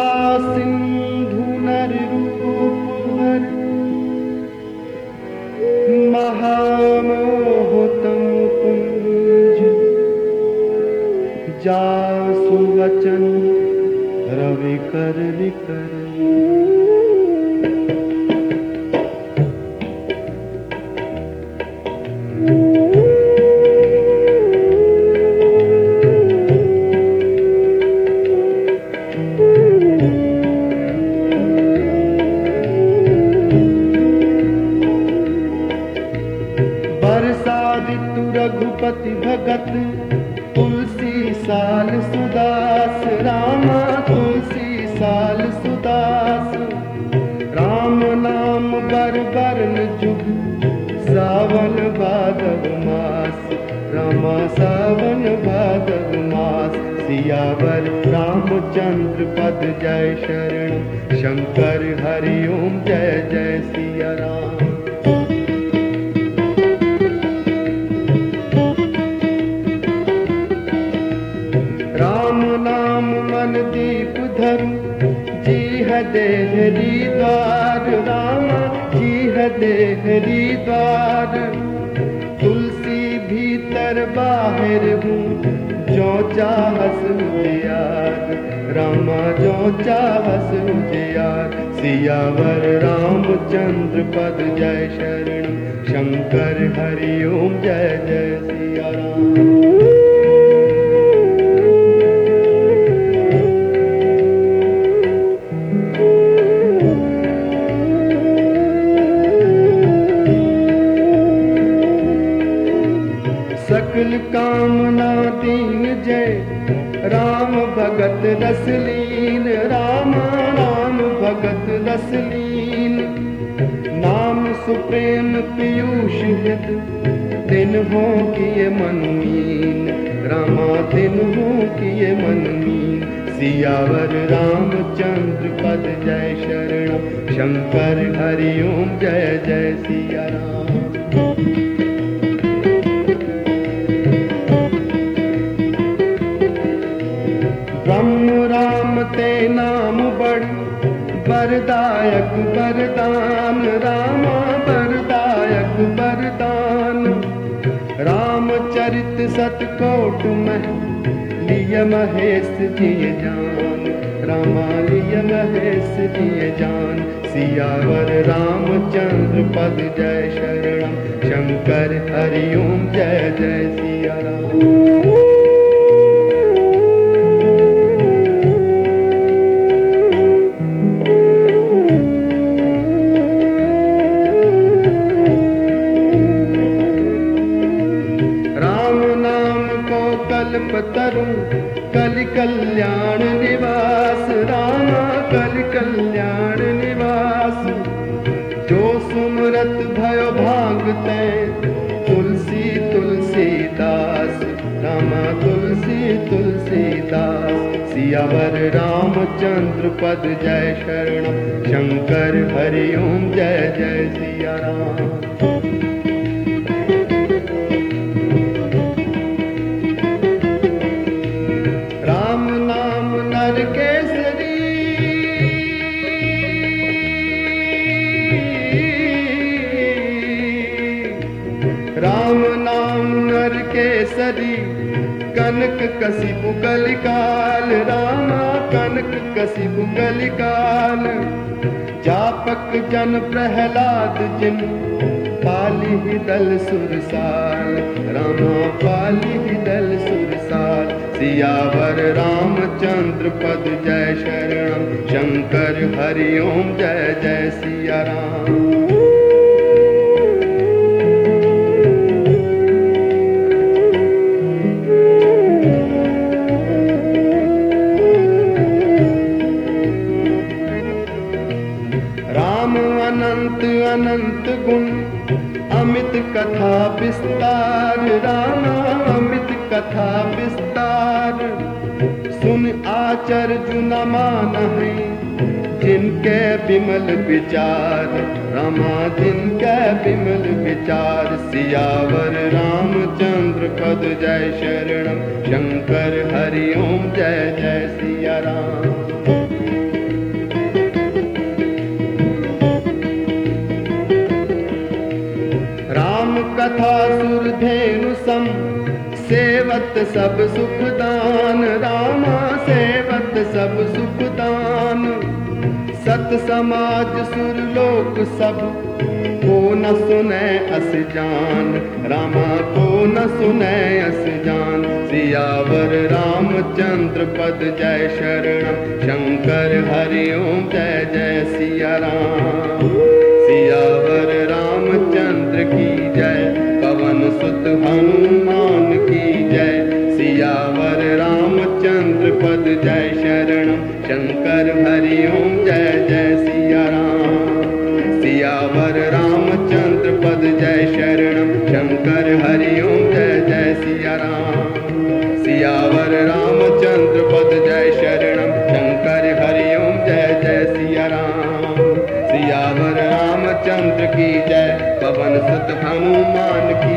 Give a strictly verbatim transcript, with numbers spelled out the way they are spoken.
कृपा सिंधु नर रूप हर महामोहतम पुंज जासु वचन रवि कर निकर। रघुपति भगत तुलसी साल सुदास रामा तुलसी साल सुदास। राम नाम बर बरन जुग सावन भादव मास रामा सावन भादव मास। सियावर रामचंद्र पद जय शरण शंकर हरि ओम जय जय सिया राम। दीप धरु जी है देहरी द्वार रामा जी है देहरी द्वार। तुलसी भीतर बाहर हूँ जो चाहस उजियार रामा जो चाहस उजियार। सियावर रामचंद्र पद जय शरण शंकर हरि ओम जय जय सिया राम। सकल कामना दीन जय राम भगत रसलीन रामा राम भगत रसलीन। नाम सुप्रेम पीयूष हित दिन हो किए मनमीन रामा दिन हो किए मनमीन। सियावर रामचंद्र पद जय शरण शंकर हरि ओम जय जय सिया राम। ब्रह्म राम ते नाम बड़ बरदायक बरदान रामा बरदायक बरदान। रामचरित सतकोट में लिय महेश जिय जान रामा लिय महेश जिय जान। सियावर रामचंद्र पद जय शरण शंकर हरि ओम जय जय सिया राम। कल्पतरु कलि कल्याण निवास रामा कलि कल्याण निवास। जो सुमरत भयो भागते तुलसी तुलसीदास रामा तुलसी तुलसीदास। सियावर रामचंद्र पद जय शरण शंकर हरि ओम जय जय सिया राम। राम नाम नर केसरी कनक कसिबु कलिकाल रामा कनक कसिबु कलिकाल। जापक जन प्रहलाद जिन पाली ही दल सुरसाल रामा पाली ही दल सुरसाल। सियावर रामचंद्र पद जय शरण शंकर हरि ओम जय जय सिया राम। अनंत अनंत गुण अमित कथा विस्तार रामा अमित कथा विस्तार। सुन आचर्य न मानहि जिनके विमल विचार रामा जिनके विमल विचार। सियावर रामचंद्र पद जय शरण शंकर हरि ओम जय जय सिया राम। सब सुख दान, रामा सेवत सब सुख दान। सत समाज सुरलोक सब को न सुनै अस जान, रामा को न सुनै अस जान। सियावर रामचंद्र पद जय शरणम, शंकर हरि ओम जय जय सिया राम। सियावर रामचंद्र की जय, पवन सुत हनुमान की जय। सियावर रामचंद्र पद जय शरणम, शंकर हरि ओम जय जय सिया राम। सियावर रामचंद्र पद जय शरणम, शंकर हरि ओम जय जय सिया राम। सियावर रामचंद्र पद जय शरणम, शंकर हरि ओम जय जय सिया राम। सियावर रामचंद्र की जय, पवन सुत हनुमान की